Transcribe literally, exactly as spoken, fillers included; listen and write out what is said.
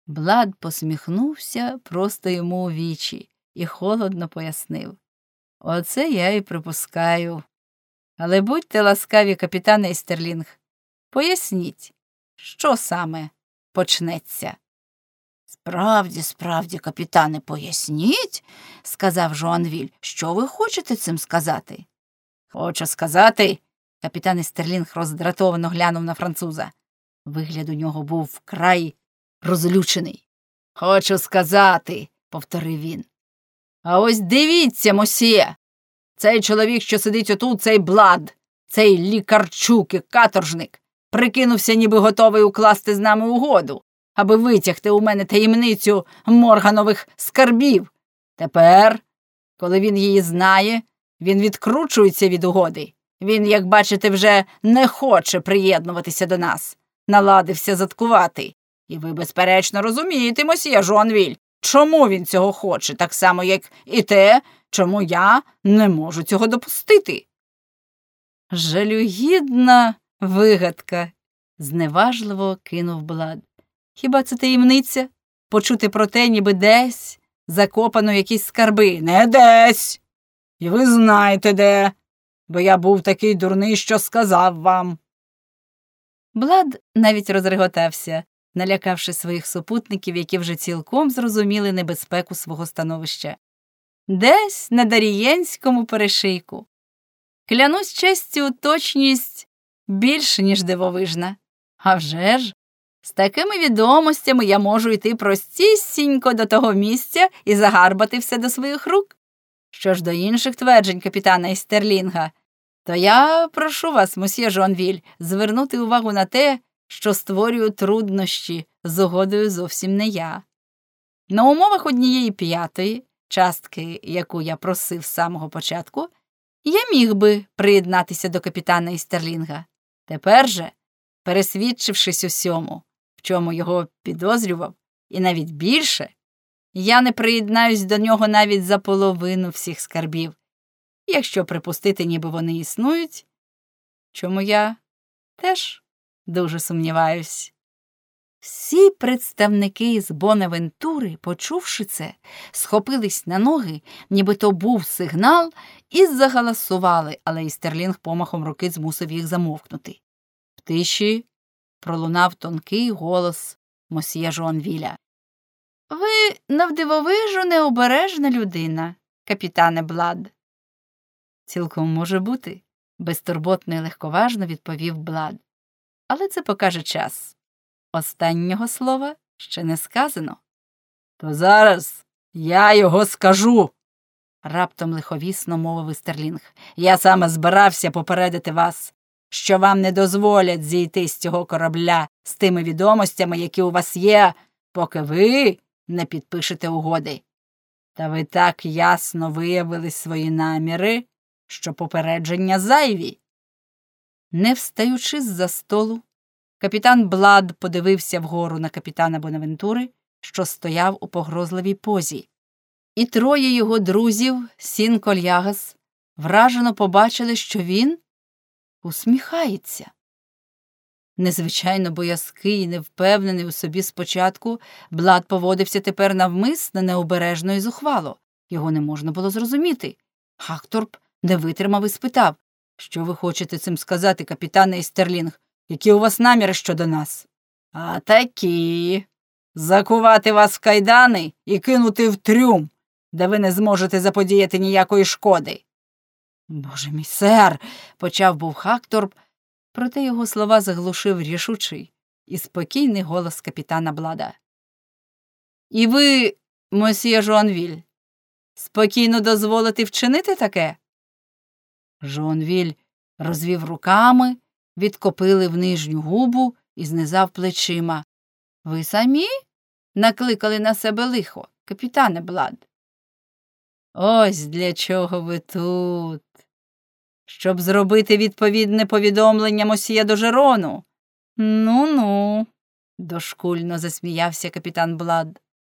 Блад посміхнувся просто йому у вічі і холодно пояснив. Оце я і припускаю. Але будьте ласкаві, капітане Істерлінг, поясніть, що саме почнеться. Справді, справді, капітане, поясніть, сказав Жоанвіль, що ви хочете цим сказати? Хочу сказати, капітан Істерлінг роздратовано глянув на француза. Вигляд у нього був вкрай розлючений. Хочу сказати, повторив він. А ось дивіться, мосьє, цей чоловік, що сидить отут, цей Блад, цей лікарчук і каторжник, прикинувся, ніби готовий укласти з нами угоду, аби витягти у мене таємницю Морганових скарбів. Тепер, коли він її знає, він відкручується від угоди. Він, як бачите, вже не хоче приєднуватися до нас, наладився заткувати. І ви, безперечно, розумієте, мосьє Жоанвіль, чому він цього хоче, так само, як і те, чому я не можу цього допустити. Жалюгідна вигадка, зневажливо кинув Блад. Хіба це таємниця? Почути про те, ніби десь закопано якісь скарби. Не десь. І ви знаєте де, бо я був такий дурний, що сказав вам. Блад навіть розреготався, налякавши своїх супутників, які вже цілком зрозуміли небезпеку свого становища. Десь на Дарієнському перешийку. Клянусь честю, точність більше, ніж дивовижна. А вже ж, з такими відомостями я можу йти простісінько до того місця і загарбати все до своїх рук. Що ж до інших тверджень капітана Істерлінга, то я прошу вас, мосьє Жоанвіль, звернути увагу на те, що створюю труднощі з угодою зовсім не я. На умовах однієї п'ятої, частки, яку я просив з самого початку, я міг би приєднатися до капітана Істерлінга. Тепер же, пересвідчившись усьому, в чому його підозрював, і навіть більше, я не приєднаюсь до нього навіть за половину всіх скарбів, якщо припустити, ніби вони існують, чому я теж дуже сумніваюсь. Всі представники з Бонавентури, почувши це, схопились на ноги, ніби то був сигнал, і загаласували, але Істерлінг помахом руки змусив їх замовкнути. В тиші пролунав тонкий голос мосьє Жоанвіля. Ви навдивовижу необережна людина, капітане Блад. Цілком може бути, безтурботно і легковажно відповів Блад. Але це покаже час. Останнього слова ще не сказано. То зараз я його скажу, раптом лиховісно мовив Істерлінг. Я саме збирався попередити вас, що вам не дозволять зійти з цього корабля з тими відомостями, які у вас є, поки ви не підпишете угоди. Та ви так ясно виявили свої наміри, що попередження зайві. Не встаючи з-за столу, капітан Блад подивився вгору на капітана Бонавентури, що стояв у погрозливій позі. І троє його друзів, сін Кольягас, вражено побачили, що він усміхається. Незвичайно боязкий і невпевнений у собі спочатку, Блад поводився тепер навмисно, необережно і зухвало. Його не можна було зрозуміти. Хакторп не витримав і спитав, що ви хочете цим сказати, капітане Істерлінг? Які у вас наміри щодо нас? А такі. Закувати вас в кайдани і кинути в трюм, де ви не зможете заподіяти ніякої шкоди. Боже мій, сер, почав був Хакторп, проте його слова заглушив рішучий і спокійний голос капітана Блада. І ви, мосьє Жоанвіль, спокійно дозволите вчинити таке? Жоанвіль розвів руками, відкопили в нижню губу і знизав плечима. Ви самі накликали на себе лихо, капітане Блад? Ось для чого ви тут. Щоб зробити відповідне повідомлення мосьє Дожерону. Ну-ну, дошкульно засміявся капітан Блад.